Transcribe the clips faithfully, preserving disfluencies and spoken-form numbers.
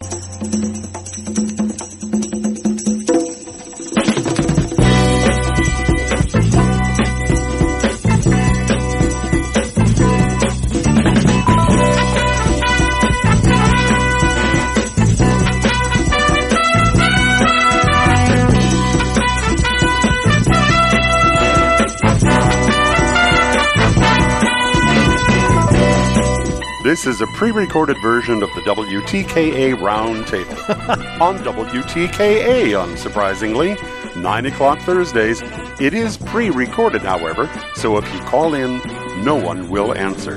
This is a pre-recorded version of the W T K A Roundtable on W T K A, unsurprisingly, nine o'clock Thursdays. It is pre-recorded, however, so if you call in, no one will answer.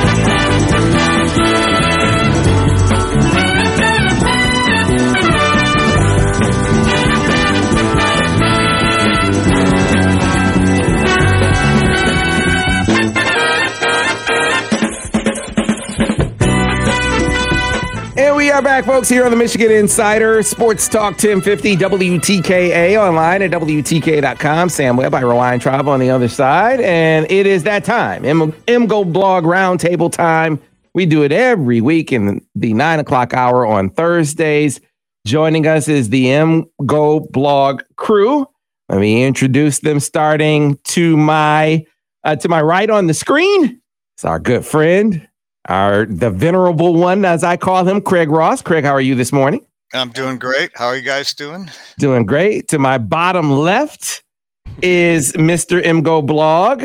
And we are back, folks, here on the Michigan Insider Sports Talk ten fifty W T K A, online at W T K A dot com. Sam Webb, I Rewind Tribe on the other side. And it is that time, M- MGO Blog Roundtable time. We do it every week in the nine o'clock hour on Thursdays. Joining us is the MGO Blog crew. Let me introduce them, starting to my uh, to my right on the screen. It's our good friend, Our the venerable one, as I call him, Craig Ross. Craig, how are you this morning? I'm doing great. How are you guys doing? Doing great. To my bottom left is Mister MGO Blog,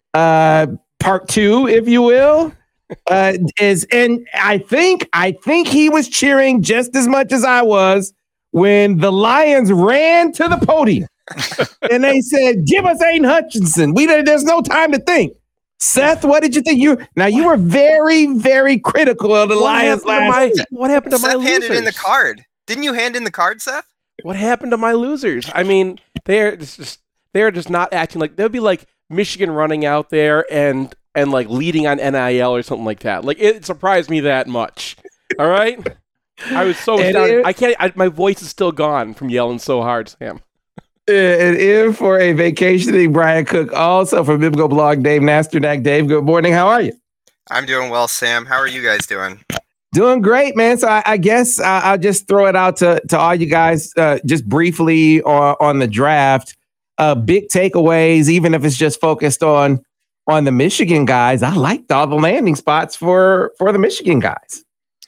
uh, part two, if you will. Uh, is and I think I think he was cheering just as much as I was when the Lions ran to the podium and they said, "Give us Aiden Hutchinson. We there's no time to think." Seth, what did you think? You now you were very, very critical of the what Lions last my, year. What happened to Seth my losers? handed in the card. Didn't you hand in the card, Seth? What happened to my losers? I mean, they're just they're just not acting like they'll be like Michigan running out there and and like leading on N I L or something like that. Like it surprised me that much. All right, I was so astounded. I can't. I, my voice is still gone from yelling so hard, Sam. And in for a vacationing Brian Cook, also from MGO Blog, Dave Nasternak. Dave, good morning. How are you? I'm doing well, Sam. How are you guys doing? Doing great, man. So I, I guess I, I'll just throw it out to, to all you guys uh, just briefly on, on the draft. Uh, big takeaways, even if it's just focused on on the Michigan guys. I liked all the landing spots for, for the Michigan guys.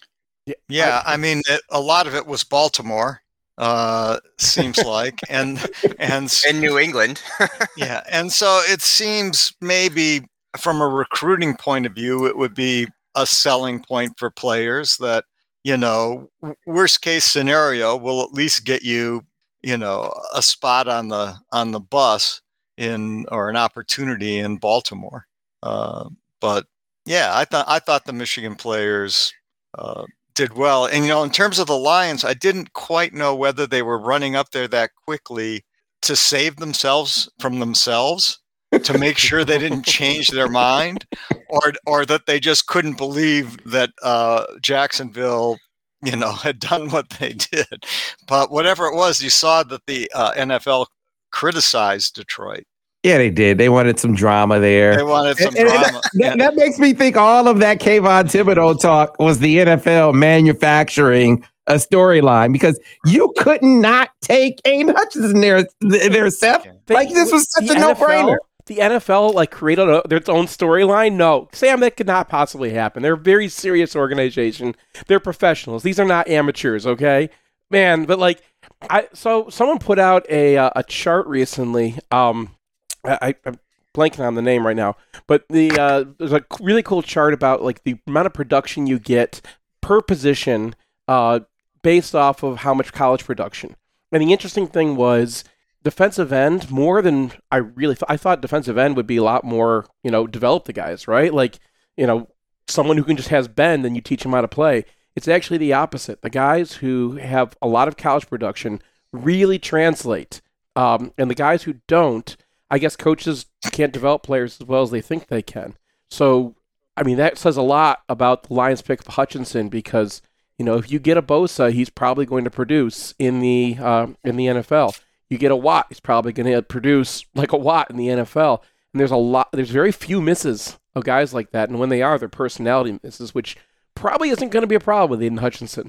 Yeah, I mean, it, a lot of it was Baltimore. Uh, seems like, and and in New England. Yeah, and so it seems maybe from a recruiting point of view, it would be a selling point for players that, you know, worst case scenario will at least get you, you know, a spot on the on the bus in or an opportunity in Baltimore. Uh, but yeah, I thought I thought the Michigan players Uh, did well. And, you know, in terms of the Lions, I didn't quite know whether they were running up there that quickly to save themselves from themselves, to make sure they didn't change their mind, or or that they just couldn't believe that uh, Jacksonville, you know, had done what they did. But whatever it was, you saw that the uh, N F L criticized Detroit. Yeah, they did. They wanted some drama there. They wanted some and, and drama. That, that makes me think all of that Kayvon Thibodeau talk was the N F L manufacturing a storyline, because you could not take Aiden Hutchinson there, there, Seth. They, like this was such a N F L, no-brainer. The N F L like created a, their own storyline. No, Sam, that could not possibly happen. They're a very serious organization. They're professionals. These are not amateurs. Okay, man. But like, I so someone put out a uh, a chart recently. Um. I, I'm blanking on the name right now, but the uh, there's a really cool chart about like the amount of production you get per position uh, based off of how much college production. And the interesting thing was defensive end more than I really th- I thought defensive end would be a lot more, you know, develop the guys, right? Like, you know, someone who can just has bend and you teach them how to play. It's actually the opposite. The guys who have a lot of college production really translate, um, and the guys who don't, I guess coaches can't develop players as well as they think they can. So, I mean, that says a lot about the Lions pick of Hutchinson, because, you know, if you get a Bosa, he's probably going to produce in the uh, in the N F L. You get a Watt, he's probably going to produce like a Watt in the N F L. And there's a lot, there's very few misses of guys like that. And when they are, they're personality misses, which probably isn't going to be a problem with Aiden Hutchinson.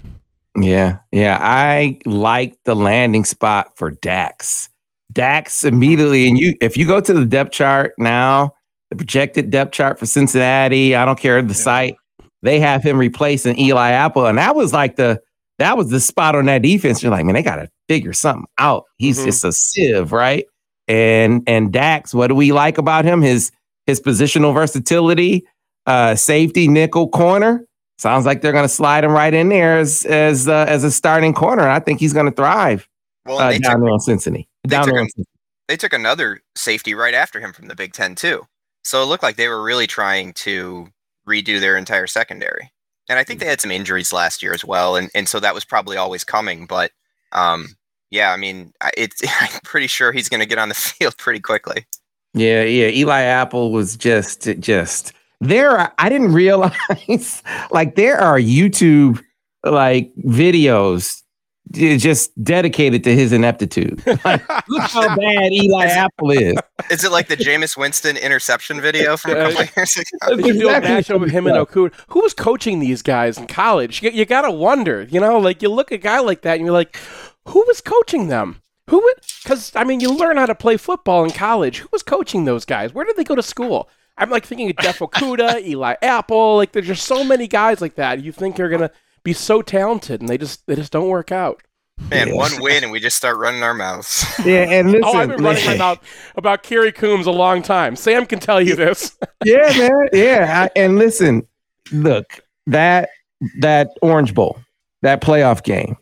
Yeah, yeah. I like the landing spot for Dax. Dax immediately, and you if you go to the depth chart now, the projected depth chart for Cincinnati, I don't care the Yeah. site, they have him replacing Eli Apple, and that was like the that was the spot on that defense. You're like, man, they got to figure something out. He's Mhm. just a sieve, right? And and Dax, what do we like about him? His his positional versatility, uh, safety, nickel, corner. Sounds like they're going to slide him right in there as as uh, as a starting corner. I think he's going to thrive Well, uh, and they down took there in Cincinnati. they Down took there a- in Cincinnati. they took another safety right after him from the Big Ten too. So it looked like they were really trying to redo their entire secondary. And I think they had some injuries last year as well, and, and so that was probably always coming. But um, yeah, I mean, I- it's I'm pretty sure he's going to get on the field pretty quickly. Yeah, yeah. Eli Apple was just just there. Are, I didn't realize like there are YouTube like videos j- just dedicated to his ineptitude. Like, look how bad Eli Apple is. Is it like the Jameis Winston interception video from a couple of years ago? They should do a Exactly. matchup of him and Okuda. Who was coaching these guys in college? You, you gotta wonder, you know, like you look at a guy like that and you're like, who was coaching them? Who would? Because I mean, you learn how to play football in college. Who was coaching those guys? Where did they go to school? I'm like thinking of Jeff Okuda, Eli Apple. Like there's just so many guys like that. You think they're gonna be so talented, and they just they just don't work out. Man, Yeah. one win and we just start running our mouths. Yeah, and listen, Oh, I've been running my listen. mouth about Kerry Coombs a long time. Sam can tell you this. Yeah, man. Yeah, I, and listen, look that that Orange Bowl, that playoff game.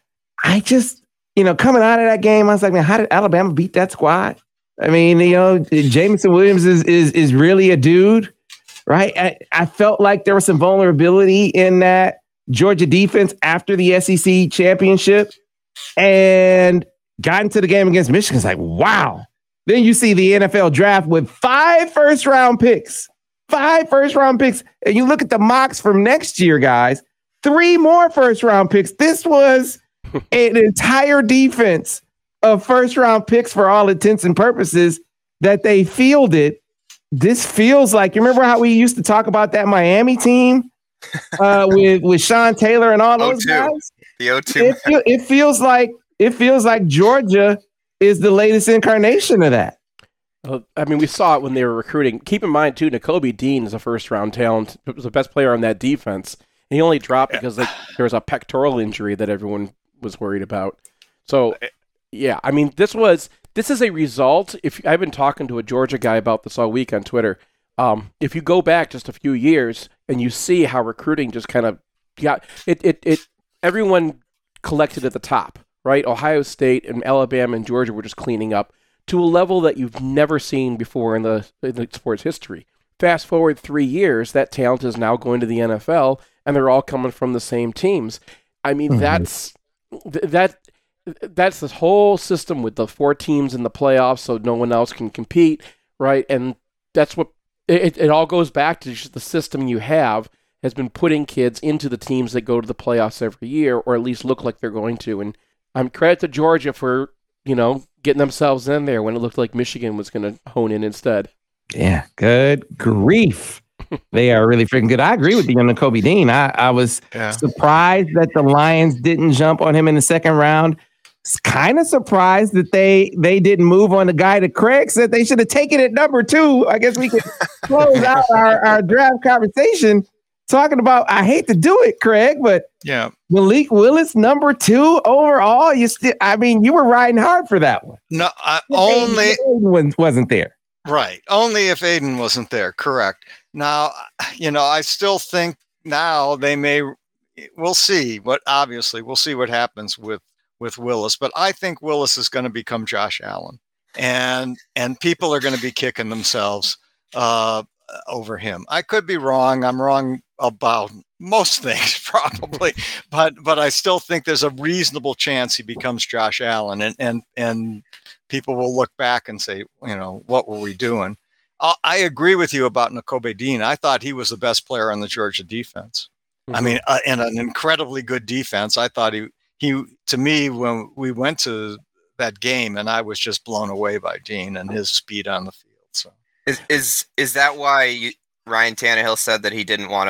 I just, you know, coming out of that game, I was like, man, how did Alabama beat that squad? I mean, you know, Jameson Williams is is is really a dude, right? I, I felt like there was some vulnerability in that Georgia defense after the S E C championship, and got into the game against Michigan. It's like, wow. Then you see the N F L draft with five first round picks, five first round picks. And you look at the mocks from next year, guys, three more first round picks. This was an entire defense of first round picks for all intents and purposes that they fielded. This feels like, you remember how we used to talk about that Miami team uh, with, with Sean Taylor and all those O two. guys? The O two. It, feel, it feels like it feels like Georgia is the latest incarnation of that. Uh, I mean, we saw it when they were recruiting. Keep in mind, too, Nakobe Dean is a first-round talent. He was the best player on that defense. And he only dropped because like, there was a pectoral injury that everyone was worried about. So, yeah, I mean, this was this is a result. If I've been talking to a Georgia guy about this all week on Twitter. Um, if you go back just a few years and you see how recruiting just kind of got it, it, it everyone collected at the top, right? Ohio State and Alabama and Georgia were just cleaning up to a level that you've never seen before in the, in the sports history. Fast forward three years, that talent is now going to the N F L, and they're all coming from the same teams. I mean, Mhm. that's th- that that's this whole system with the four teams in the playoffs, so no one else can compete, right? And that's what it, it all goes back to. Just the system you have has been putting kids into the teams that go to the playoffs every year, or at least look like they're going to. And I'm credit to Georgia for, you know, getting themselves in there when it looked like Michigan was going to hone in instead. Yeah, good grief. They are really freaking good. I agree with you on Kobe Dean. I, I was Yeah. surprised that the Lions didn't jump on him in the second round. Kind of surprised that they they didn't move on the guy that Craig said they should have taken at number two. I guess we could close out our, our draft conversation talking about, I hate to do it, Craig, but Yeah. Malik Willis, number two overall. You still, I mean, you were riding hard for that one. No, I, only Aiden wasn't there. right. Only if Aiden wasn't there. Correct. Now, you know, I still think now they may. We'll see what. Obviously, we'll see what happens with with Willis. But I think Willis is going to become Josh Allen, and and people are going to be kicking themselves uh, over him. I could be wrong. I'm wrong about most things probably, but but I still think there's a reasonable chance he becomes Josh Allen, and and and people will look back and say, you know, what were we doing? I, I agree with you about Nakobe Dean. I thought he was the best player on the Georgia defense. Mm-hmm. I mean, uh, in an incredibly good defense. I thought he he to me when we went to that game, and I was just blown away by Dean and his speed on the field. So Is is is that why you, Ryan Tannehill said that he didn't want to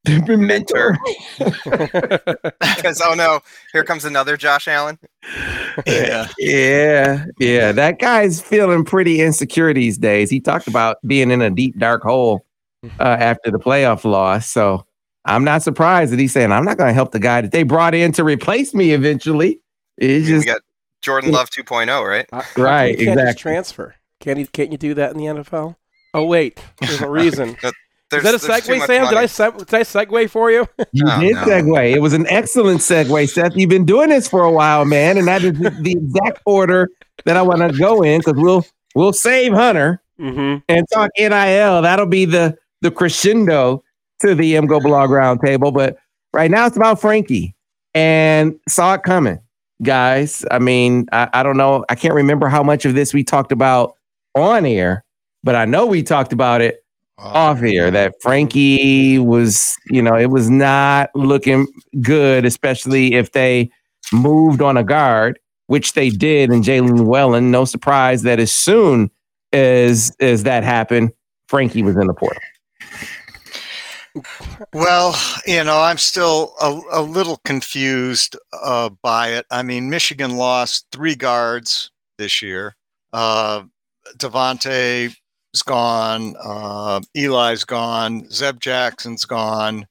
mentor. Because, oh no, here comes another Josh Allen. Yeah. Yeah. Yeah. That guy's feeling pretty insecure these days. He talked about being in a deep, dark hole uh, after the playoff loss. So I'm not surprised that he's saying, I'm not going to help the guy that they brought in to replace me eventually. It's just, we got Jordan Love two point oh, right? Uh, right. You can't Exactly. just transfer. Can't you, can't you do that in the N F L? Oh, wait. There's a reason. There's, Is that a segue, Sam? Did I, se- did I segue for you? You Oh, did no. segue. It was an excellent segue, Seth. You've been doing this for a while, man, and that is the, the exact order that I want to go in because we'll we'll save Hunter Mm-hmm. and talk N I L. That'll be the the crescendo to the M Go Blog Roundtable. But right now it's about Frankie and saw it coming, guys. I mean, I, I don't know. I can't remember how much of this we talked about on air, but I know we talked about it off here that Frankie was, you know, it was not looking good, especially if they moved on a guard, which they did in Jalen Llewellyn. No surprise that as soon as as that happened, Frankie was in the portal. Well, you know, I'm still a, a little confused uh, by it. I mean, Michigan lost three guards this year. Uh, Devontae is gone. Uh, Eli's gone. Zeb Jackson's gone.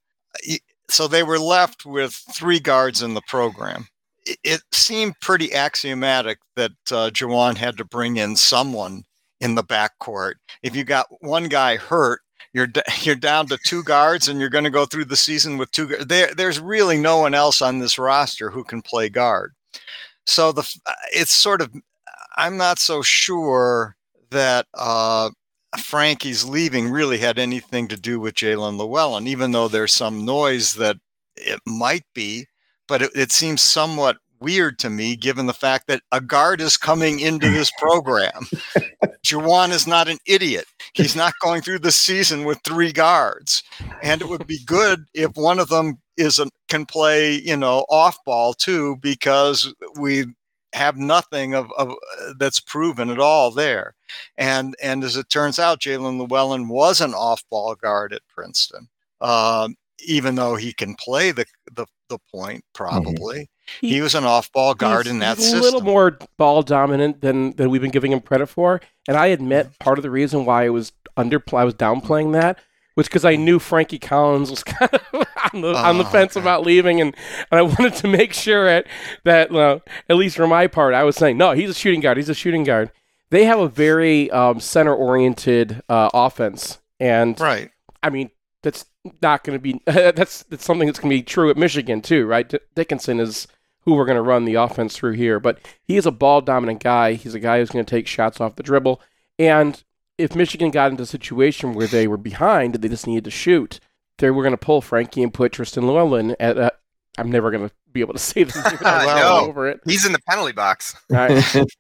So they were left with three guards in the program. It, it seemed pretty axiomatic that uh, Juwan had to bring in someone in the backcourt. If you got one guy hurt, you're d- you're down to two guards, and you're going to go through the season with two guards. There, there's really no one else on this roster who can play guard. So the it's sort of I'm not so sure that uh, Frankie's leaving really had anything to do with Jalen Llewellyn, even though there's some noise that it might be, but it, it seems somewhat weird to me, given the fact that a guard is coming into this program. Juwan is not an idiot. He's not going through the season with three guards. And it would be good if one of them is a, can play, you know, off ball too, because we have nothing of, of that's proven at all there. And and as it turns out, Jalen Llewellyn was an off-ball guard at Princeton, um, even though he can play the the, the point probably. Mm-hmm. He, he was an off-ball guard in that he's system. A little more ball dominant than than we've been giving him credit for. And I admit part of the reason why I was under I was downplaying that was because I knew Frankie Collins was kind of on the, oh, on the fence okay. about leaving, and, and I wanted to make sure at, that, uh, at least for my part, I was saying, no, he's a shooting guard, he's a shooting guard. They have a very um, center-oriented uh, offense, and right. I mean, that's not going to be, that's, that's something that's going to be true at Michigan too, right? D- Dickinson is who we're going to run the offense through here, but he is a ball-dominant guy. He's a guy who's going to take shots off the dribble, and if Michigan got into a situation where they were behind and they just needed to shoot, they were going to pull Frankie and put Tristan Llewellyn at a, I'm never going to be able to say this no, over it. He's in the penalty box. Right.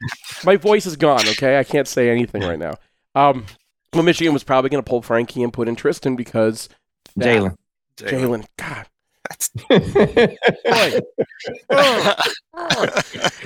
My voice is gone, okay? I can't say anything right now. Um, well, Michigan was probably going to pull Frankie and put in Tristan because Jalen. Jalen. God. That's... Boy. oh. Oh.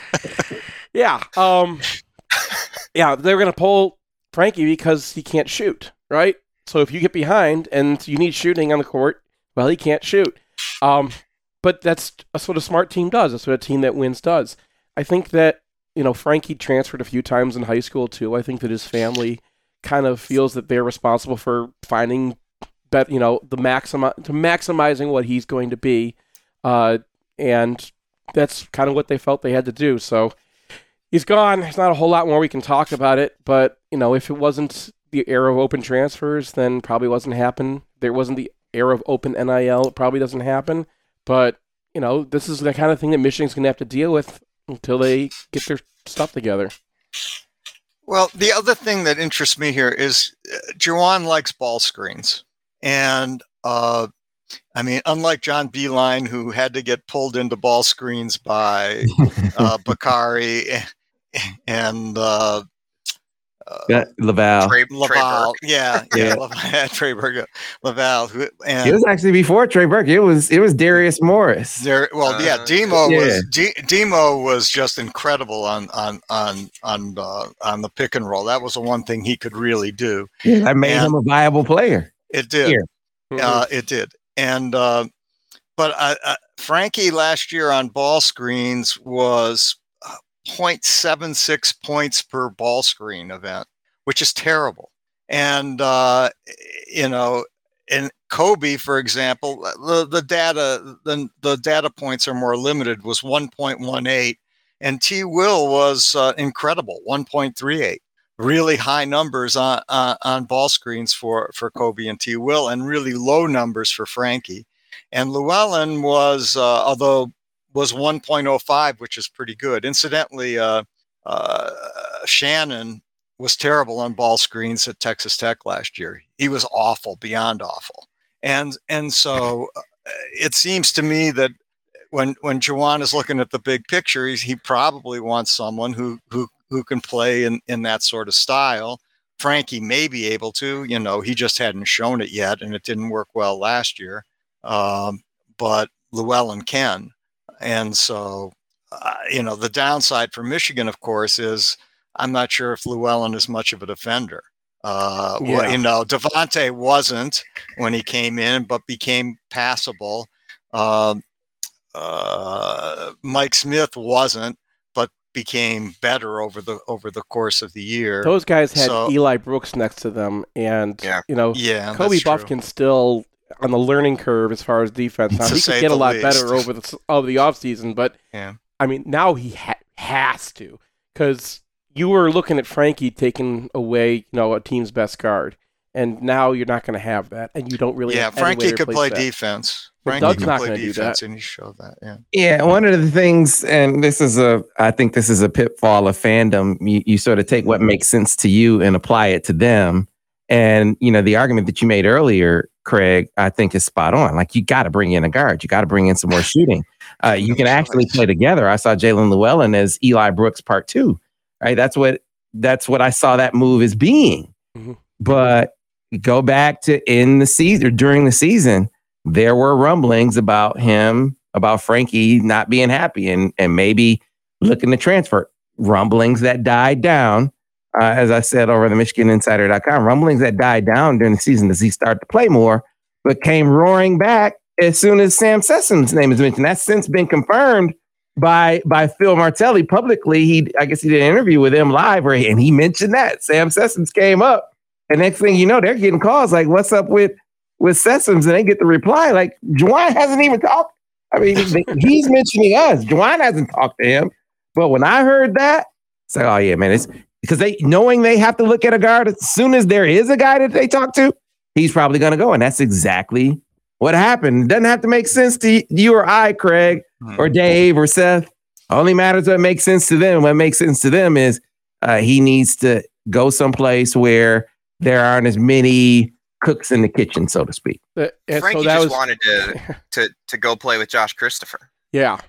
Yeah. Um, yeah, they were going to pull Frankie because he can't shoot, right? So if you get behind and you need shooting on the court, well, he can't shoot. Um, but that's, that's what a smart team does. That's what a team that wins does. I think that, you know, Frankie transferred a few times in high school too. I think that his family kind of feels that they're responsible for finding, bet you know, the maximi- to maximizing what he's going to be, uh, and that's kind of what they felt they had to do. So. He's gone. There's not a whole lot more we can talk about it, but, you know, if it wasn't the era of open transfers, then probably wasn't happen. There wasn't the era of open N I L, it probably doesn't happen. But, you know, this is the kind of thing that Michigan's going to have to deal with until they get their stuff together. Well, the other thing that interests me here is uh, Juwan likes ball screens. And, uh, I mean, unlike John Beilein, who had to get pulled into ball screens by uh, Bakari and uh, uh, yeah, Laval. Trey, Laval, Trey yeah, yeah, yeah, Trey Burke, Laval, who, and it was actually before Trey Burke. It was it was Darius Morris. There, well, uh, yeah, Demo yeah. was D, Demo was just incredible on on on on uh, on the pick and roll. That was the one thing he could really do. Yeah, that made and him a viable player. It did. Uh, it did. and uh, but uh, uh, Frankie last year on ball screens was zero point seven six points per ball screen event, which is terrible. And uh, you know, and Kobe, for example, the, the data the, the data points are more limited, was one point one eight, and T. Will was uh, incredible, one point three eight. Really high numbers on uh, on ball screens for for Kobe and T. Will, and really low numbers for Frankie. And Llewellyn was, uh, although was one point oh five, which is pretty good. Incidentally, uh, uh, Shannon was terrible on ball screens at Texas Tech last year. He was awful, beyond awful. And and so uh, it seems to me that when when Juwan is looking at the big picture, he's, he probably wants someone who who who can play in, in that sort of style. Frankie may be able to, you know, he just hadn't shown it yet, and it didn't work well last year. Um, but Llewellyn can. And so, uh, you know, the downside for Michigan, of course, is I'm not sure if Llewellyn is much of a defender. Uh, yeah. well, you know, Devontae wasn't when he came in, but became passable. Um, uh, Mike Smith wasn't, but became better over the over the course of the year. Those guys had so, Eli Brooks next to them, and yeah. you know, yeah, Kobe Buffkin still on the learning curve as far as defense. Now, he could get a lot least. better over the over the offseason, but yeah. I mean, now he ha- has to, because you were looking at Frankie taking away, you know, a team's best guard, and now you're not going to have that, and you don't really. Yeah, have Frankie could play that. defense. But Frankie Doug's could not play going to do defense, that, and he showed that. Yeah. Yeah, one of the things, and this is a, I think this is a pitfall of fandom. You, you sort of take what makes sense to you and apply it to them, and you know the argument that you made earlier, Craig, I think is spot on. Like, you got to bring in a guard, you got to bring in some more shooting. Uh, you can actually play together. I saw Jalen Llewellyn as Eli Brooks part two, right? That's what that's what I saw that move as being. Mm-hmm. But go back to in the season or during the season, there were rumblings about him, about Frankie not being happy and and maybe looking to transfer. Rumblings that died down, uh, as I said over the Michigan Insider dot com. Rumblings that died down during the season as he started to play more, but came roaring back as soon as Sam Sessom's name is mentioned. That's since been confirmed by by Phil Martelli publicly. He, I guess he did an interview with him live where he, and he mentioned that Sam Sessoms came up. And next thing you know, they're getting calls like, "What's up with with Sessoms?" And they get the reply like, "Juwan hasn't even talked." I mean, he's mentioning us. Juwan hasn't talked to him. But when I heard that, it's like, oh yeah, man, it's because they knowing they have to look at a guard as soon as there is a guy that they talk to, he's probably going to go, and that's exactly what happened. It doesn't have to make sense to you or I, Craig, or Dave or Seth. Only matters what makes sense to them. What makes sense to them is uh, he needs to go someplace where there aren't as many cooks in the kitchen, so to speak. Uh, Frankie so that just was... wanted to, to to go play with Josh Christopher. Yeah,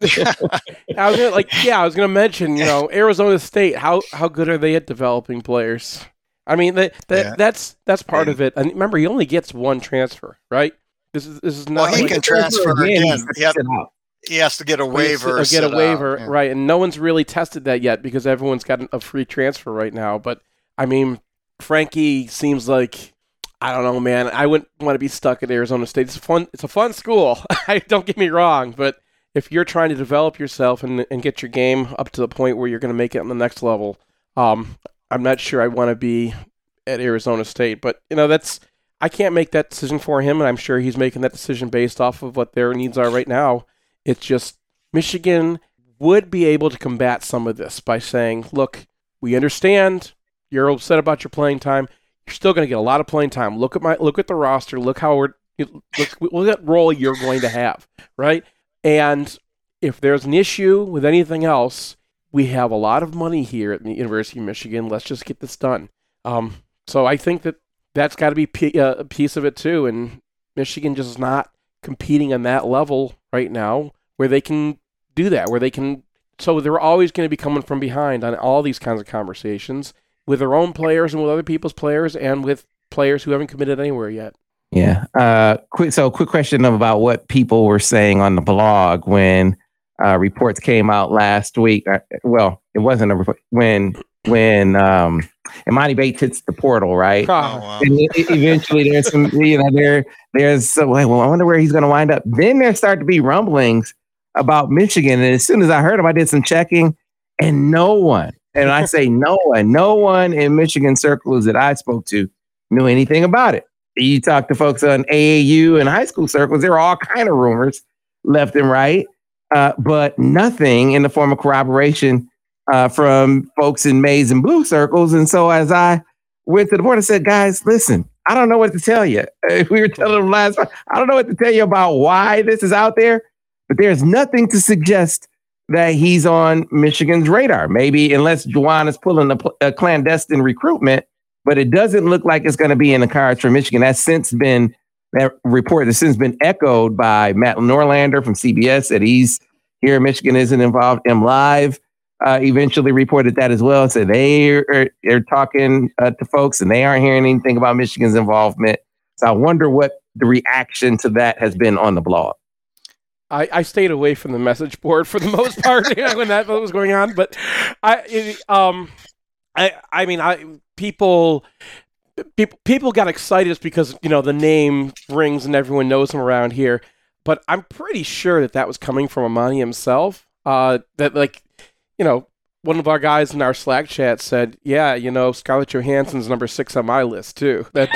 I was gonna, like, yeah, I was going to mention, you know, Arizona State. How how good are they at developing players? I mean, that that Yeah. that's that's part of it. And remember, he only gets one transfer, right? This is this is not. Well, he like, can transfer again. He's He, had, sit out. he has to get a waiver. or get a sit waiver, out, yeah. right? And no one's really tested that yet because everyone's got a free transfer right now. But I mean, Frankie seems like, I don't know, man. I wouldn't want to be stuck at Arizona State. It's a fun. It's a fun school. Don't get me wrong, but if you're trying to develop yourself and and get your game up to the point where you're going to make it on the next level, um, I'm not sure I want to be at Arizona State. But you know, that's I can't make that decision for him, and I'm sure he's making that decision based off of what their needs are right now. It's just Michigan would be able to combat some of this by saying, "Look, we understand you're upset about your playing time. You're still going to get a lot of playing time. Look at my look at the roster. Look how we're look, look at role you're going to have, right?" And if there's an issue with anything else, we have a lot of money here at the University of Michigan. Let's just get this done. Um, so I think that that's got to be p- uh, a piece of it too. And Michigan just is not competing on that level right now where they can do that, where they can. So they're always going to be coming from behind on all these kinds of conversations with their own players and with other people's players and with players who haven't committed anywhere yet. Yeah. Uh, quick. So, quick question about what people were saying on the blog when uh, reports came out last week. Uh, well, it wasn't a report when when um, Imani Bates hits the portal, right? Oh, wow. And e- eventually, there's some, you know, there, there's so like, well, I wonder where he's going to wind up. Then there start to be rumblings about Michigan, and as soon as I heard them, I did some checking, and no one, and I say no one, no one in Michigan circles that I spoke to knew anything about it. You talk to folks on A A U and high school circles, there are all kind of rumors left and right, uh, but nothing in the form of corroboration uh, from folks in maize and blue circles. And so as I went to the board, I said, guys, listen, I don't know what to tell you. We were telling them last time, I don't know what to tell you about why this is out there, but there's nothing to suggest that he's on Michigan's radar. Maybe unless Juwan is pulling a, a clandestine recruitment, but it doesn't look like it's going to be in the cards for Michigan. That's since been, that report has since been echoed by Matt Norlander from C B S that he's here. Michigan isn't involved. M Live uh, eventually reported that as well. So they are, are talking uh, to folks and they aren't hearing anything about Michigan's involvement. So I wonder what the reaction to that has been on the blog. I, I stayed away from the message board for the most part when that was going on, but I, it, um, I, I mean, I people, people, people got excited just because you know the name rings and everyone knows him around here. But I'm pretty sure that that was coming from Imani himself. Uh, that like, you know, one of our guys in our Slack chat said, "Yeah, you know, Scarlett Johansson's number six on my list too." That's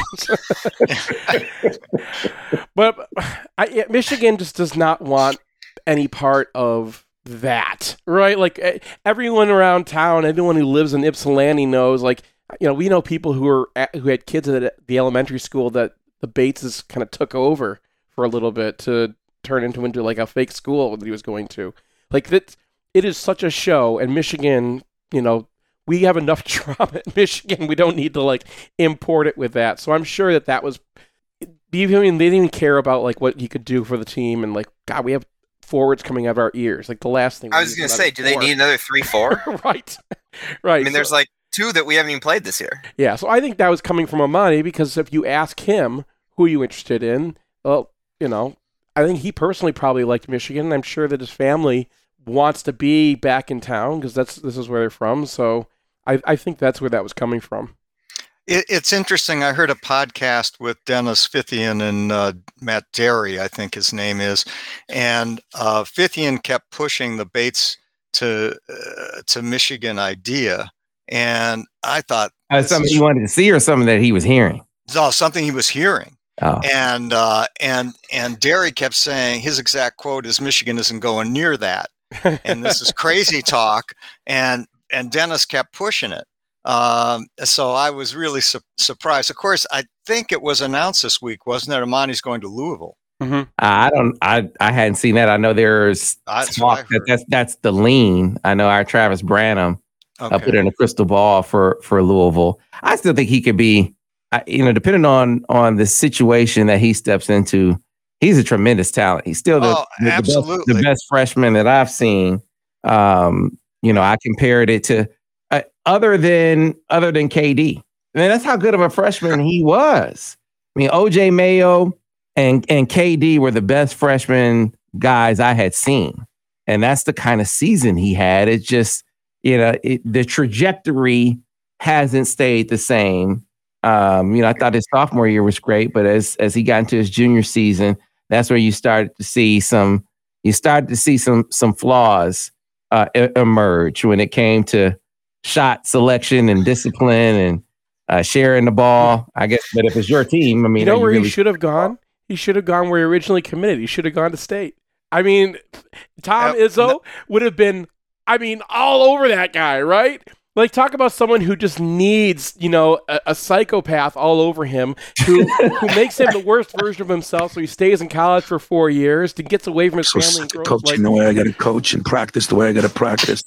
but I, Michigan just does not want any part of that, right? Like everyone around town, everyone who lives in Ypsilanti knows. Like, you know, we know people who are at, who had kids at the elementary school that the Bateses kind of took over for a little bit to turn into into like a fake school that he was going to. Like that, it is such a show, and Michigan, you know, we have enough drama in Michigan. We don't need to like import it with that. So I'm sure that that was. Even, they didn't even care about like what he could do for the team, and like God, we have forwards coming out of our ears. Like the last thing I was going to say, do they need another three, four? right, right. I mean, so, there's like two that we haven't even played this year. Yeah, so I think that was coming from Imani because if you ask him who are you interested in, well, you know, I think he personally probably liked Michigan. And I'm sure that his family wants to be back in town because that's this is where they're from. So I, I think that's where that was coming from. It, it's interesting. I heard a podcast with Dennis Fithian and uh, Matt Derry, I think his name is, and uh, Fithian kept pushing the Bates to uh, to Michigan idea, and I thought uh, something he wanted to see or something that he was hearing. No, something he was hearing. Oh. And uh, and and Derry kept saying his exact quote is Michigan isn't going near that, and this is crazy talk, and and Dennis kept pushing it. Um, so I was really su- surprised. Of course, I think it was announced this week, wasn't it? Imani's going to Louisville. Mm-hmm. I don't. I I hadn't seen that. I know there's That's talk that that's that's the lean. I know our Travis Branham Okay. uh, put in a crystal ball for for Louisville. I still think he could be. Uh, you know, depending on on the situation that he steps into, he's a tremendous talent. He's still the, Oh, the, the, best, absolutely. the best freshman that I've seen. Um, you know, I compared it to. Uh, other than other than K D, I mean, that's how good of a freshman he was. I mean, O J Mayo and and K D were the best freshman guys I had seen, and that's the kind of season he had. It's just, you know, it, the trajectory hasn't stayed the same. Um, you know, I thought his sophomore year was great, but as as he got into his junior season, that's where you started to see some you started to see some some flaws uh, e- emerge when it came to shot selection and discipline and uh, sharing the ball. I guess, but if it's your team, I mean, you know you where really... he should have gone? He should have gone where he originally committed. He should have gone to State. I mean, Tom Yep. Izzo would have been, I mean, all over that guy, right? Like, talk about someone who just needs, you know, a, a psychopath all over him, who who makes him the worst version of himself, so he stays in college for four years, to gets away from his So family and grows coaching like. the way I got to coach and practice the way I got to practice.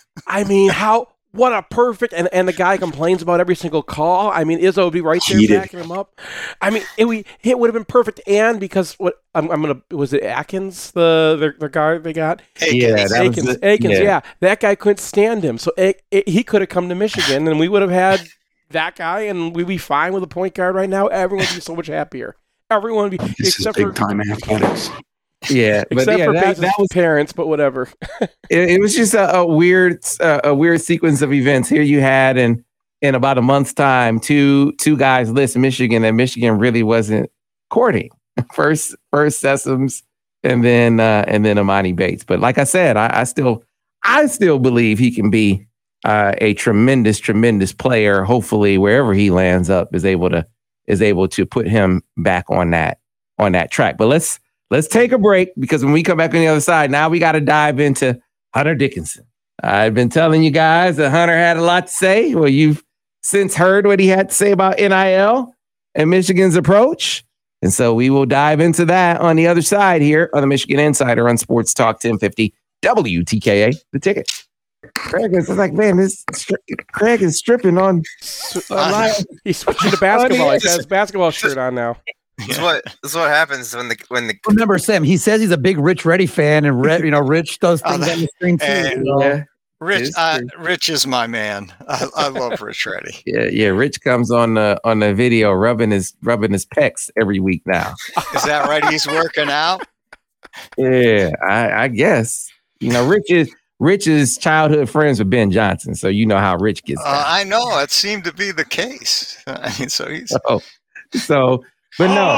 I mean, how? What a perfect, and, and the guy complains about every single call. I mean, Izzo would be right there Heated. backing him up. I mean, it, we, it would have been perfect. And because what I'm, I'm gonna was it Atkins the the, the guy they got? Yeah, that was Akins, the- Akins, yeah. yeah. That guy couldn't stand him, so it, it, he could have come to Michigan, and we would have had that guy, and we'd be fine with a point guard right now. Everyone would be so much happier. Everyone would be, This is except big for time athletics. Yeah, but Except yeah, for that, Bates' that was parents, but whatever. it, it was just a, a weird uh, a weird sequence of events. Here you had in in about a month's time, two two guys list Michigan that Michigan really wasn't courting. First first Sessoms and then uh, and then Amani Bates. But like I said, I, I still I still believe he can be uh, a tremendous tremendous player. Hopefully, wherever he lands up is able to is able to put him back on that on that track. But let's. Let's take a break because when we come back on the other side, now we got to dive into Hunter Dickinson. I've been telling you guys that Hunter had a lot to say. Well, you've since heard what he had to say about N I L and Michigan's approach. And so we will dive into that on the other side here on the Michigan Insider on Sports Talk ten fifty W T K A, the ticket. Craig is like, man, this Craig is stripping on. Uh, he's switching to basketball. He's got his basketball shirt on now. This is what this is what happens when the when the remember Sam. He says he's a big Rich Reddy fan, and Red, you know, Rich does things on the screen too. Hey, you know? Yeah, Rich, uh, Rich is my man. I, I love Rich Reddy. yeah, yeah. Rich comes on the on the video rubbing his rubbing his pecs every week now. Is that right? He's working out. Yeah, I, I guess you know Rich is Rich is childhood friends with Ben Johnson, so you know how Rich gets. Uh, I know it seemed to be the case. I mean, so he's so, so but no.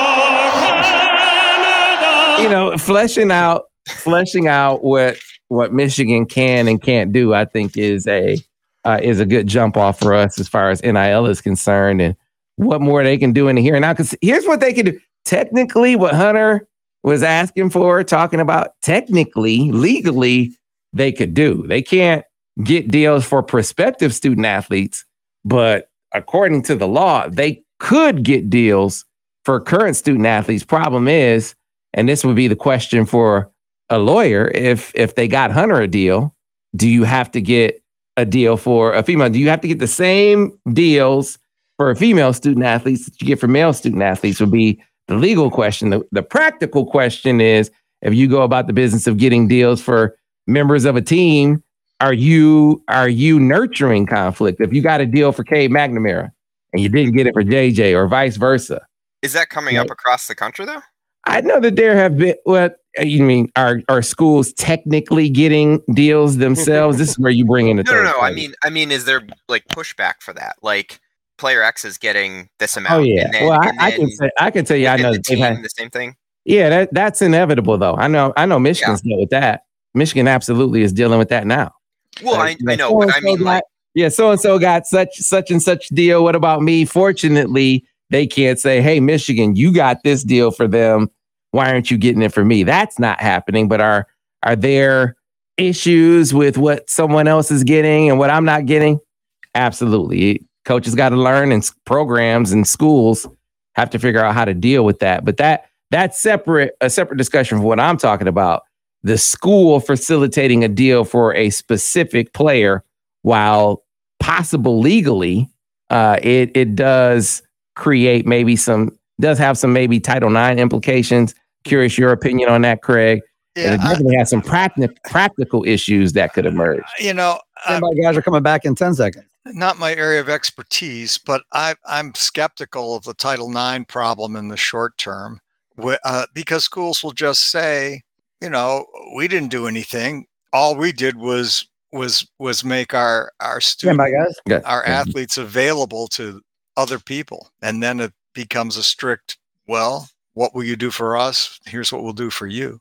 You know, fleshing out, fleshing out what what Michigan can and can't do, I think is a uh, is a good jump off for us as far as N I L is concerned, and what more they can do in the here and now. Because here's what they can do. Technically, what Hunter was asking for, talking about, technically, legally, they could do. They can't get deals for prospective student athletes, but according to the law, they could get deals for current student athletes. Problem is, and this would be the question for a lawyer, if if they got Hunter a deal, do you have to get a deal for a female? Do you have to get the same deals for female student athletes that you get for male student athletes would be the legal question. The, the practical question is, if you go about the business of getting deals for members of a team, are you are you nurturing conflict? If you got a deal for Cade McNamara and you didn't get it for J J or vice versa. Is that coming right. up across the country though? I know that there have been, what you mean, are are schools technically getting deals themselves? This is where you bring in the No, third no, no. party. I mean, I mean, is there like pushback for that? Like player X is getting this amount. Oh yeah. and then, well, I, and I then can say I can tell you, I within know the that they've team, had, the same thing. yeah, that that's inevitable though. I know, I know Michigan's dealt with that. Michigan absolutely is dealing with that now. Well, Like, I, I know, but I so-and-so mean, got, like, yeah, so and so got such such and such deal. What about me? Fortunately, they can't say, "Hey, Michigan, you got this deal for them. Why aren't you getting it for me?" That's not happening. But are are there issues with what someone else is getting and what I'm not getting? Absolutely. Coaches got to learn, and programs and schools have to figure out how to deal with that. But that that's separate, a separate discussion from what I'm talking about. The school facilitating a deal for a specific player, while possible legally, uh, it it does create maybe some, does have some maybe Title nine implications. Curious your opinion on that, Craig. Yeah, and it definitely I, has some practical practical issues that could emerge. You know, uh, my guys are coming back in ten seconds. Not my area of expertise, but I, I'm skeptical of the Title nine problem in the short term, uh, because schools will just say, you know, we didn't do anything. All we did was was was make our our students, yeah, guys. our yeah. athletes available to other people, and then it becomes a strict, well, what will you do for us? Here's what we'll do for you.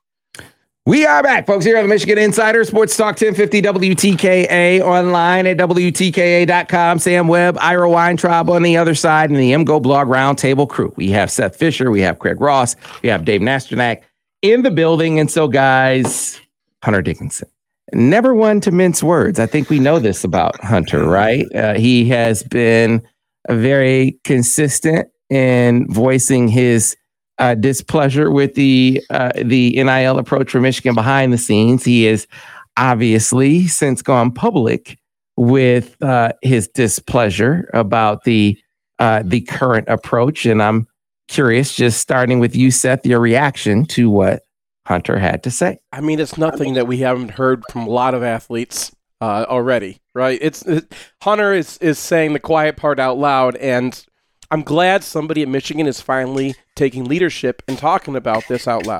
We are back, folks, here on the Michigan Insider, Sports Talk ten fifty W T K A, online at W T K A dot com. Sam Webb, Ira Weintraub on the other side, and the M Go Blog Roundtable crew. We have Seth Fisher, we have Craig Ross, we have Dave Nasternak in the building. And so, guys, Hunter Dickinson, never one to mince words. I think we know this about Hunter, right? Uh, he has been a very consistent in voicing his Uh, displeasure with the uh, the N I L approach for Michigan behind the scenes. He is obviously since gone public with uh, his displeasure about the uh, the current approach. And I'm curious, just starting with you, Seth, your reaction to what Hunter had to say. I mean, it's nothing that we haven't heard from a lot of athletes uh, already, right? It's it, Hunter is is saying the quiet part out loud, and I'm glad somebody at Michigan is finally taking leadership and talking about this out loud,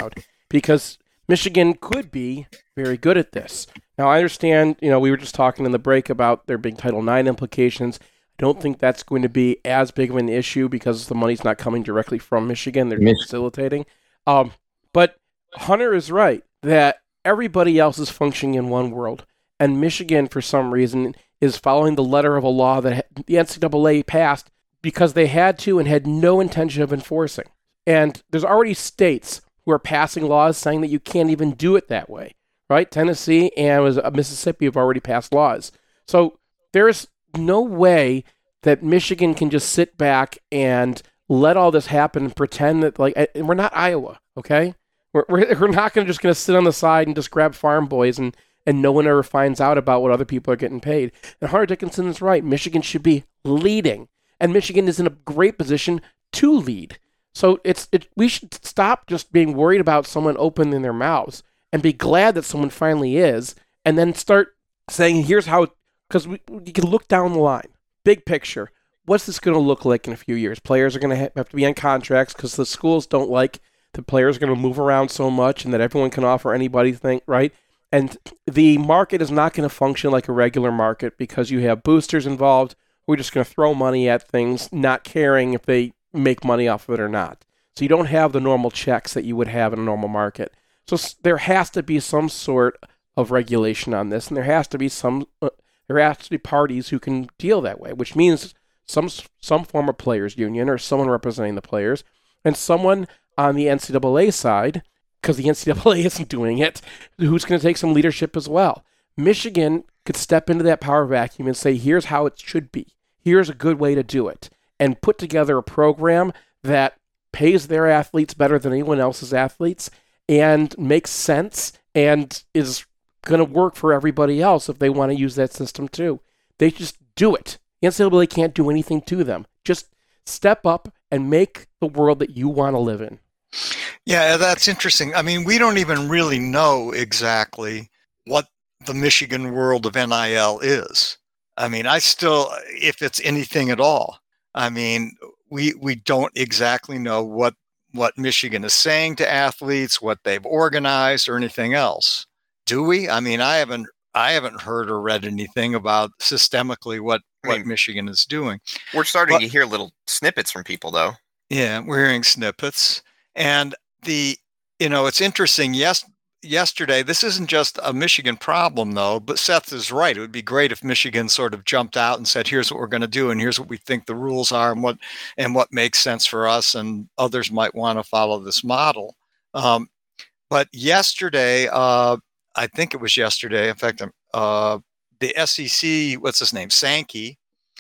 because Michigan could be very good at this. Now, I understand, you know, we were just talking in the break about there being Title nine implications. I don't think that's going to be as big of an issue because the money's not coming directly from Michigan. They're Mich- facilitating. Um, but Hunter is right that everybody else is functioning in one world. And Michigan, for some reason, is following the letter of a law that the N C double A passed because they had to and had no intention of enforcing. And there's already states who are passing laws saying that you can't even do it that way, right? Tennessee and was Mississippi have already passed laws. So there's no way that Michigan can just sit back and let all this happen and pretend that, like, and we're not Iowa, okay? We're we're, we're not gonna just going to sit on the side and just grab farm boys and, and no one ever finds out about what other people are getting paid. And Hunter Dickinson is right. Michigan should be leading, and Michigan is in a great position to lead. So it's it. We should stop just being worried about someone opening their mouths and be glad that someone finally is, and then start saying, here's how, because you can look down the line, big picture. What's this going to look like in a few years? Players are going to have to be on contracts because the schools don't like the players are going to move around so much and that everyone can offer anybody thing, right? And the market is not going to function like a regular market because you have boosters involved. We're just going to throw money at things, not caring if they make money off of it or not. So you don't have the normal checks that you would have in a normal market. So there has to be some sort of regulation on this, and there has to be some uh, there has to be parties who can deal that way, which means some some form of players union or someone representing the players, and someone on the N C double A side, because the N C double A isn't doing it, who's going to take some leadership as well. Michigan could step into that power vacuum and say, here's how it should be. Here's a good way to do it. And put together a program that pays their athletes better than anyone else's athletes and makes sense and is going to work for everybody else if they want to use that system too. They just do it. The N C double A can't do anything to them. Just step up and make the world that you want to live in. Yeah, that's interesting. I mean, we don't even really know exactly what the Michigan world of N I L is. I mean, I still, if it's anything at all. I mean, we we don't exactly know what, what Michigan is saying to athletes, what they've organized, or anything else. Do we? I mean, I haven't I haven't heard or read anything about systemically what, what I mean, Michigan is doing. We're starting but, to hear little snippets from people, though. Yeah, we're hearing snippets. And the you know, it's interesting. Yes. Yesterday, this isn't just a Michigan problem, though, but Seth is right. It would be great if Michigan sort of jumped out and said, here's what we're going to do, and here's what we think the rules are, and what and what makes sense for us, and others might want to follow this model. Um, but yesterday, uh, I think it was yesterday, in fact, uh, the S E C, what's his name, Sankey,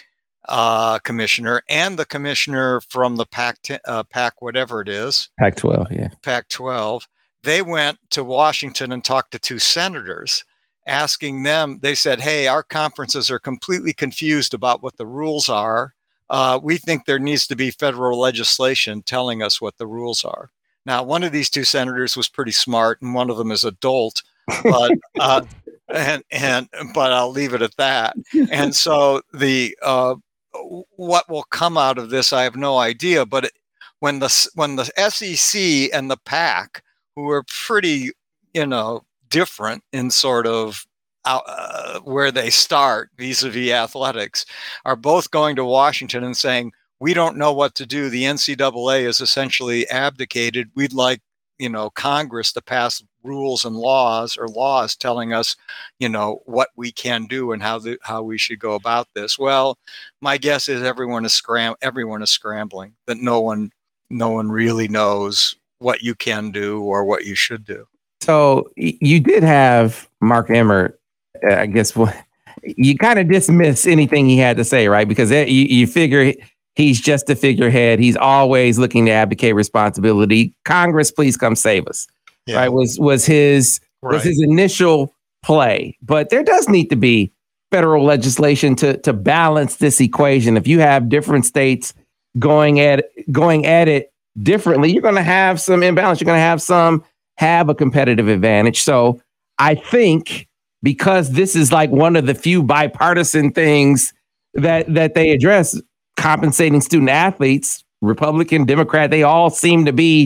uh, commissioner, and the commissioner from the Pac, uh, Pac whatever it is. Pac twelve, yeah. Pac twelve. They went to Washington and talked to two senators, asking them, they said, hey, our conferences are completely confused about what the rules are. Uh, we think there needs to be federal legislation telling us what the rules are. Now, one of these two senators was pretty smart, and one of them is adult, but uh, and and but I'll leave it at that. And so the uh, what will come out of this, I have no idea. But it, when the when the S E C and the Pac, who are pretty, you know, different in sort of uh, where they start vis-a-vis athletics, are both going to Washington and saying, we don't know what to do. The N C double A is essentially abdicated. We'd like, you know, Congress to pass rules and laws or laws telling us, you know, what we can do and how the, how we should go about this. Well, my guess is everyone is scram everyone is scrambling, that no one no one really knows what you can do or what you should do. So you did have Mark Emmert, uh, I guess what you kind of dismiss anything he had to say, right? Because it, you, you figure he's just a figurehead. He's always looking to abdicate responsibility. Congress, please come save us. Yeah. Right. Was, was his, right. was his initial play, but there does need to be federal legislation to, to balance this equation. If you have different states going at, going at it differently, you're going to have some imbalance. You're going to have some have a competitive advantage. So I think because this is like one of the few bipartisan things that that they address, compensating student athletes, Republican, Democrat, they all seem to be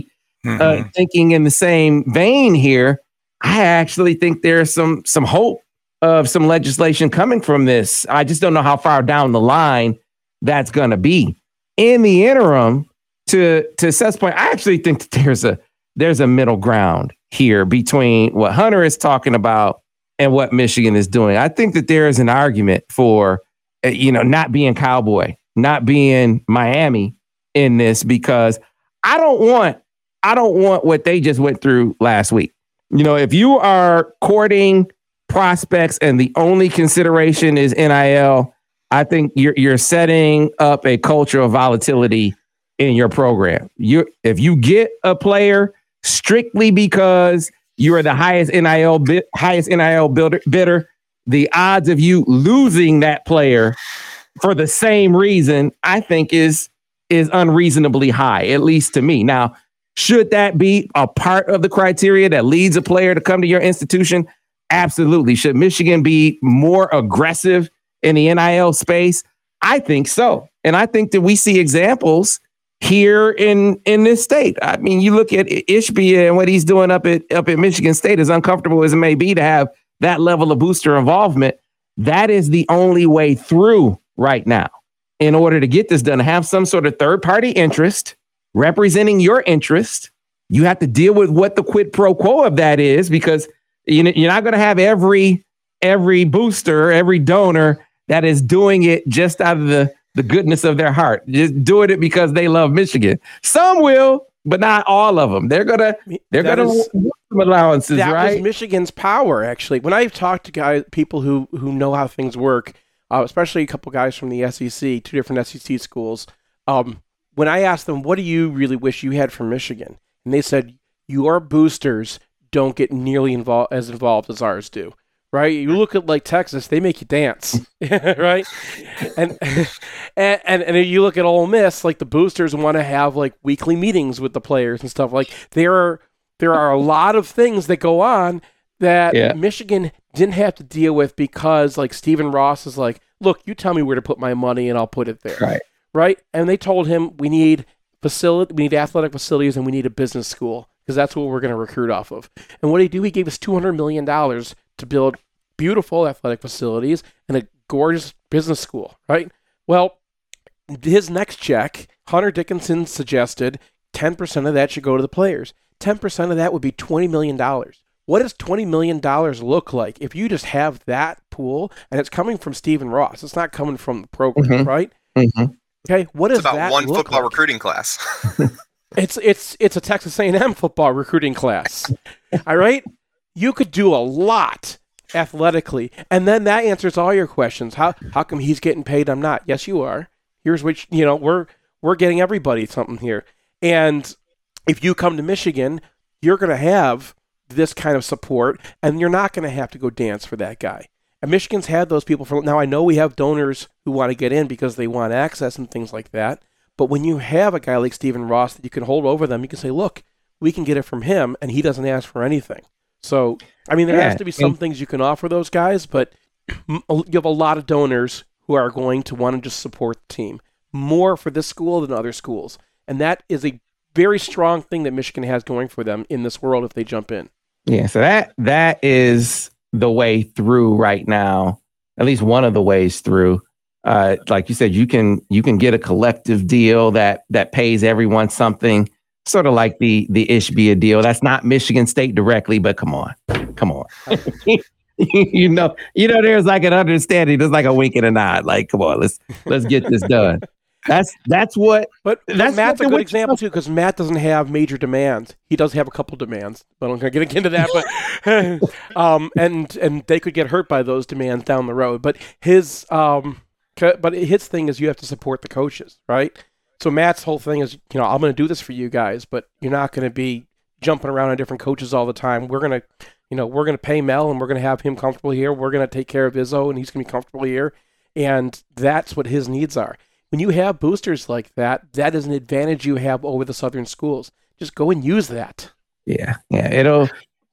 mm-hmm. uh, thinking in the same vein here, I actually think there's some some hope of some legislation coming from this. I just don't know how far down the line that's going to be. In the interim, to to Seth's point, I actually think that there's a there's a middle ground here between what Hunter is talking about and what Michigan is doing. I think that there is an argument for, uh, you know, not being Cowboy, not being Miami in this, because I don't want I don't want what they just went through last week. You know, if you are courting prospects and the only consideration is N I L, I think you're you're setting up a culture of volatility in your program. You if you get a player strictly because you are the highest N I L bid, highest N I L bidder, bidder, the odds of you losing that player for the same reason, I think is is unreasonably high, at least to me. Now, should that be a part of the criteria that leads a player to come to your institution? Absolutely. Should Michigan be more aggressive in the N I L space? I think so. And I think that we see examples here in, in this state. I mean, you look at Ishbia and what he's doing up at up at Michigan State, as uncomfortable as it may be to have that level of booster involvement. That is the only way through right now in order to get this done. To have some sort of third party interest representing your interest, you have to deal with what the quid pro quo of that is, because you know, you're not going to have every every booster, every donor that is doing it just out of the, the goodness of their heart, just doing it because they love Michigan. Some will, but not all of them. They're gonna they're that gonna is, want some allowances, that right? That was Michigan's power, actually. When I've talked to guys, people who who know how things work, uh, especially a couple guys from the S E C, two different S E C schools. Um, when I asked them, "What do you really wish you had from Michigan?" and they said, "Your boosters don't get nearly involved as involved as ours do." Right? You look at like Texas, they make you dance, right? And, and and and you look at Ole Miss, like the boosters want to have like weekly meetings with the players and stuff. Like there are there are a lot of things that go on that yeah. Michigan didn't have to deal with because like Stephen Ross is like, look, you tell me where to put my money and I'll put it there, right? Right? And they told him we need facility, we need athletic facilities, and we need a business school because that's what we're going to recruit off of. And what did he do? He gave us two hundred million dollars to build beautiful athletic facilities and a gorgeous business school, right? Well, his next check, Hunter Dickinson suggested ten percent of that should go to the players. ten percent of that would be twenty million dollars. What does twenty million dollars look like if you just have that pool and it's coming from Stephen Ross? It's not coming from the program, mm-hmm. right? Mm-hmm. Okay, what does it's about that one look football like? recruiting class. it's it's it's a Texas A and M football recruiting class. All right? You could do a lot athletically, and then that answers all your questions. How how come he's getting paid? I'm not. Yes, you are. Here's which you know we're we're getting everybody something here. And if you come to Michigan, you're going to have this kind of support, and you're not going to have to go dance for that guy. And Michigan's had those people for now. I know we have donors who want to get in because they want access and things like that. But when you have a guy like Stephen Ross that you can hold over them, you can say, look, we can get it from him, and he doesn't ask for anything. So, I mean, there yeah. has to be some things you can offer those guys, but you have a lot of donors who are going to want to just support the team more for this school than other schools. And that is a very strong thing that Michigan has going for them in this world if they jump in. Yeah, so that that is the way through right now, at least one of the ways through. Uh, like you said, you can you can get a collective deal that that pays everyone something. Sort of like the the Ishbia deal. That's not Michigan State directly, but come on, come on. you know, you know, there's like an understanding. There's like a wink and a nod. Like, come on, let's let's get this done. That's that's what. But, that's but Matt's what a good example too, because Matt doesn't have major demands. He does have a couple demands, but I'm not going to get into that. But um, and and they could get hurt by those demands down the road. But his um, but his thing is you have to support the coaches, right? So Matt's whole thing is, you know, I'm going to do this for you guys, but you're not going to be jumping around on different coaches all the time. We're going to, you know, we're going to pay Mel and we're going to have him comfortable here. We're going to take care of Izzo and he's going to be comfortable here. And that's what his needs are. When you have boosters like that, that is an advantage you have over the Southern schools. Just go and use that. Yeah. Yeah. It'll,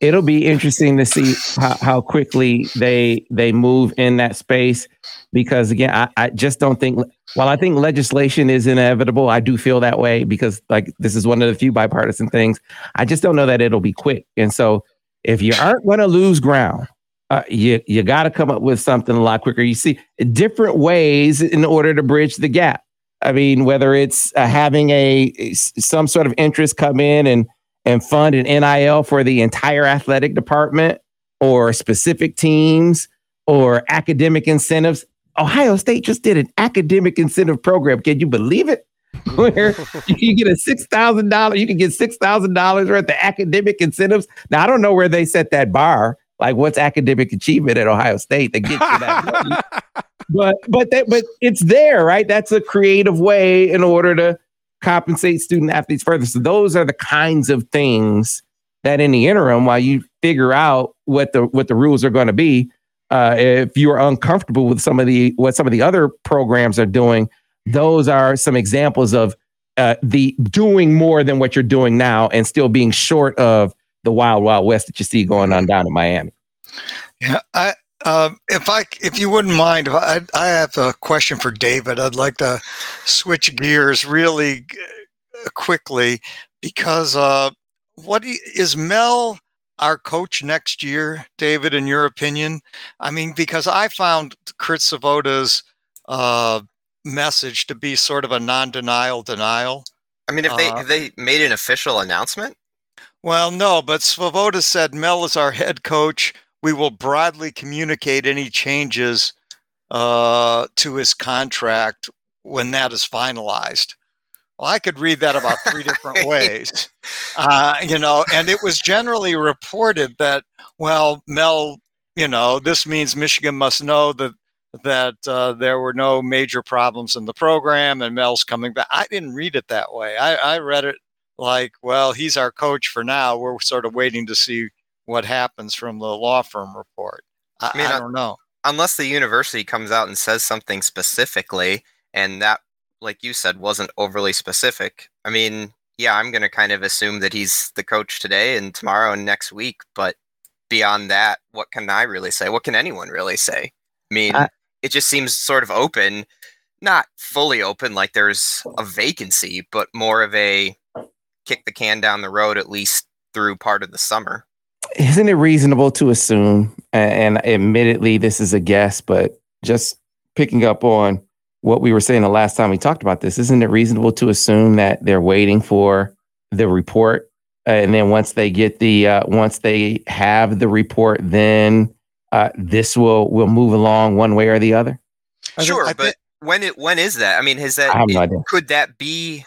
it'll be interesting to see how, how quickly they they move in that space. Because again, I, I just don't think, while I think legislation is inevitable, I do feel that way because like this is one of the few bipartisan things. I just don't know that it'll be quick. And so if you aren't going to lose ground, uh, you you got to come up with something a lot quicker. You see different ways in order to bridge the gap. I mean, whether it's uh, having a some sort of interest come in and and fund an N I L for the entire athletic department or specific teams or academic incentives. Ohio State just did an academic incentive program. Can you believe it? Where you get a six thousand dollars, you can get six thousand dollars worth of academic incentives. Now, I don't know where they set that bar. Like, what's academic achievement at Ohio State that gets you that money? But but that, but it's there, right? That's a creative way in order to compensate student athletes further. So those are the kinds of things that in the interim, while you figure out what the what the rules are going to be, uh, if you are uncomfortable with some of the what some of the other programs are doing, those are some examples of uh, the doing more than what you're doing now and still being short of the wild, wild west that you see going on down in Miami. Yeah, I uh, if I if you wouldn't mind, if I I have a question for David. I'd like to switch gears really quickly because uh, what is Mel our coach next year, David? In your opinion, I mean, because I found Kurt Svoboda's uh, message to be sort of a non-denial denial. I mean, if they uh, have they made an official announcement? Well, no, but Svoboda said Mel is our head coach. We will broadly communicate any changes uh, to his contract when that is finalized. Well, I could read that about three different ways, uh, you know, and it was generally reported that, well, Mel, you know, this means Michigan must know that that uh, there were no major problems in the program and Mel's coming back. I didn't read it that way. I, I read it like, well, he's our coach for now. We're sort of waiting to see what happens from the law firm report. I, I mean, I don't know. Unless the university comes out and says something specifically, and that, like you said, wasn't overly specific. I mean, yeah, I'm going to kind of assume that he's the coach today and tomorrow and next week. But beyond that, what can I really say? What can anyone really say? I mean, I, it just seems sort of open, not fully open, like there's a vacancy, but more of a kick the can down the road, at least through part of the summer. Isn't it reasonable to assume, and admittedly, this is a guess, but just picking up on what we were saying the last time we talked about this, isn't it reasonable to assume that they're waiting for the report? Uh, and then once they get the, uh, once they have the report, then uh, this will, will move along one way or the other? Sure, think, but think, when it, when is that? I mean, has that, I have no it, idea. Could that be,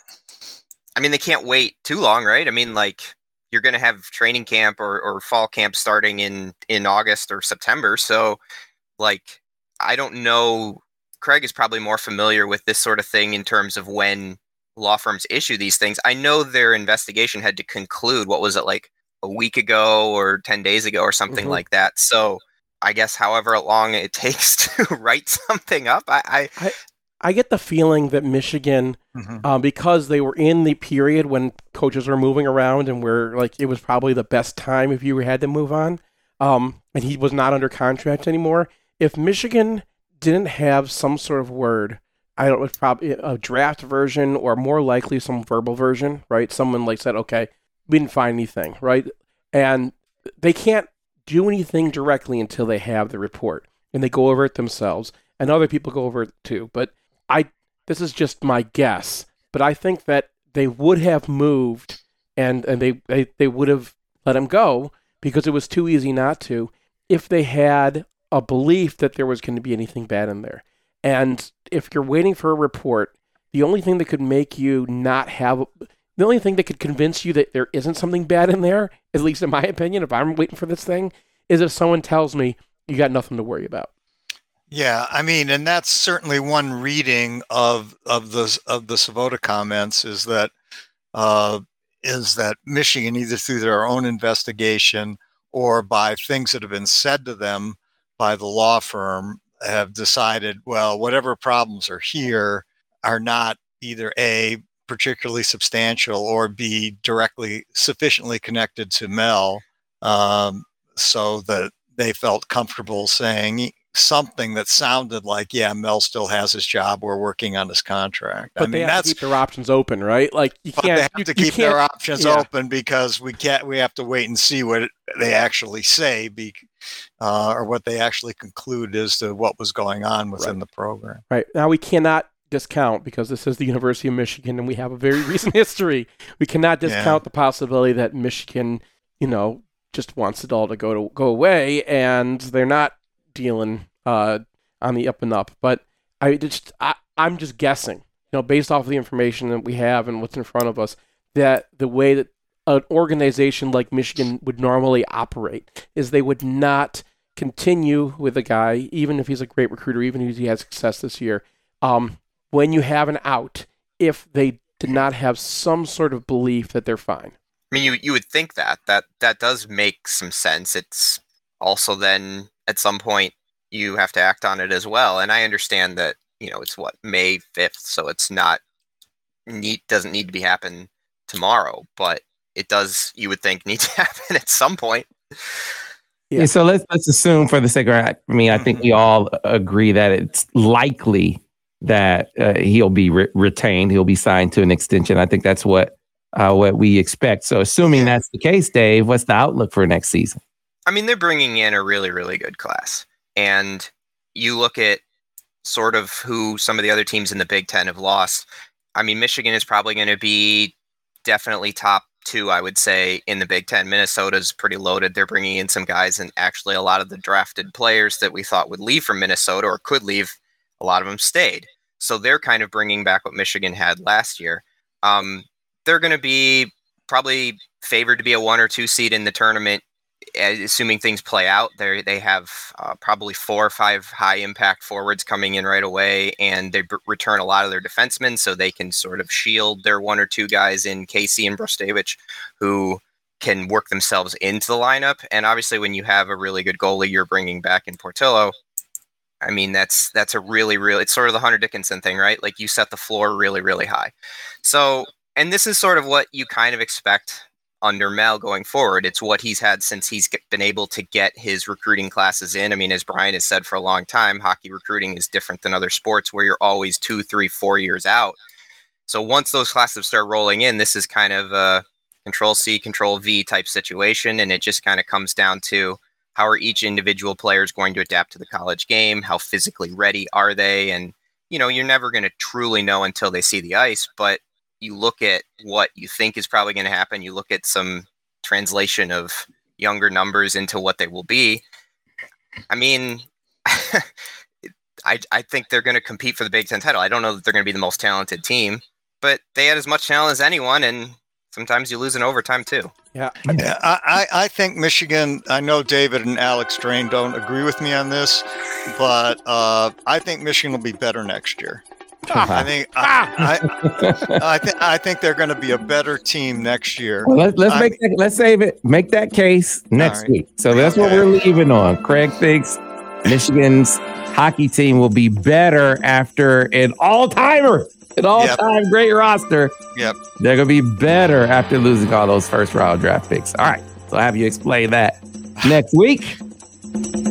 I mean, they can't wait too long, right? I mean, like, you're going to have training camp or, or fall camp starting in, in August or September. So, like, I don't know. Craig is probably more familiar with this sort of thing in terms of when law firms issue these things. I know their investigation had to conclude, what was it, like a week ago or ten days ago or something mm-hmm. like that. So I guess however long it takes to write something up, I... I, I I get the feeling that Michigan, mm-hmm. uh, because they were in the period when coaches were moving around and where like it was probably the best time if you had to move on, um, and he was not under contract anymore. If Michigan didn't have some sort of word, I don't know, it's probably a draft version or more likely some verbal version, right? Someone like said, okay, we didn't find anything, right? And they can't do anything directly until they have the report and they go over it themselves and other people go over it too. But I, this is just my guess, but I think that they would have moved and, and they, they, they would have let him go because it was too easy not to if they had a belief that there was going to be anything bad in there. And if you're waiting for a report, the only thing that could make you not have, the only thing that could convince you that there isn't something bad in there, at least in my opinion, if I'm waiting for this thing, is if someone tells me you got nothing to worry about. Yeah, I mean, and that's certainly one reading of of the of the Svoboda comments is that uh, is that Michigan, either through their own investigation or by things that have been said to them by the law firm, have decided, well, whatever problems are here are not either A, particularly substantial, or B, directly sufficiently connected to Mel um, so that they felt comfortable saying something that sounded like, yeah, Mel still has his job. We're working on his contract. But I mean, they have that's, to keep their options open, right? Like you but can't. they have you, to you keep can't, their options yeah. open because we can't. We have to wait and see what it, they actually say, be, uh, or what they actually conclude as to what was going on within Right. the program. Right now, we cannot discount, because this is the University of Michigan and we have a very recent history. We cannot discount Yeah. the possibility that Michigan, you know, just wants it all to go to go away, and they're not dealing uh, on the up and up. But I just, I, I'm just guessing, you know, based off of the information that we have and what's in front of us, that the way that an organization like Michigan would normally operate is they would not continue with a guy, even if he's a great recruiter, even if he has success this year, um, when you have an out, if they did not have some sort of belief that they're fine. I mean, you you would think that that that does make some sense. It's also then at some point you have to act on it as well. And I understand that, you know, it's what, May fifth, so it's not need doesn't need to be happen tomorrow, but it does, you would think, need to happen at some point. Yeah. Yeah. So let's let's assume, for the sake of, I mean, I think we all agree that it's likely that uh, he'll be re- retained. He'll be signed to an extension. I think that's what uh, what we expect. So assuming that's the case, Dave, what's the outlook for next season? I mean, they're bringing in a really, really good class. And you look at sort of who some of the other teams in the Big Ten have lost. I mean, Michigan is probably going to be definitely top two, I would say, in the Big Ten. Minnesota's pretty loaded. They're bringing in some guys, and actually a lot of the drafted players that we thought would leave from Minnesota or could leave, a lot of them stayed. So they're kind of bringing back what Michigan had last year. Um, they're going to be probably favored to be a one or two seed in the tournament, assuming things play out. They they have uh, probably four or five high impact forwards coming in right away, and they b- return a lot of their defensemen, so they can sort of shield their one or two guys in Casey and Brostevich, who can work themselves into the lineup. And obviously, when you have a really good goalie you're bringing back in Portillo, I mean, that's that's a really, really, it's sort of the Hunter Dickinson thing, right? Like, you set the floor really, really high. So, and this is sort of what you kind of expect under Mel going forward. It's what he's had since he's been able to get his recruiting classes in. I mean, as Brian has said for a long time, hockey recruiting is different than other sports where you're always two, three, four years out. So once those classes start rolling in, this is kind of a control C, control V type situation. And it just kind of comes down to, how are each individual players going to adapt to the college game? How physically ready are they? And, you know, you're never going to truly know until they see the ice, but you look at what you think is probably going to happen. You look at some translation of younger numbers into what they will be. I mean, I, I think they're going to compete for the Big Ten title. I don't know that they're going to be the most talented team, but they had as much talent as anyone, and sometimes you lose in overtime too. Yeah. Yeah, I, I think Michigan, I know David and Alex Drain don't agree with me on this, but uh, I think Michigan will be better next year. I think I, I, I, th- I think they're going to be a better team next year. Well, let's let's I- make that, let's save it. Make that case next right. week. So that's what Okay. we're leaving on. Craig thinks Michigan's hockey team will be better after an all-timer, an all-time great roster. Yep. They're gonna be better after losing all those first-round draft picks. All right. So I'll have you explain that next week.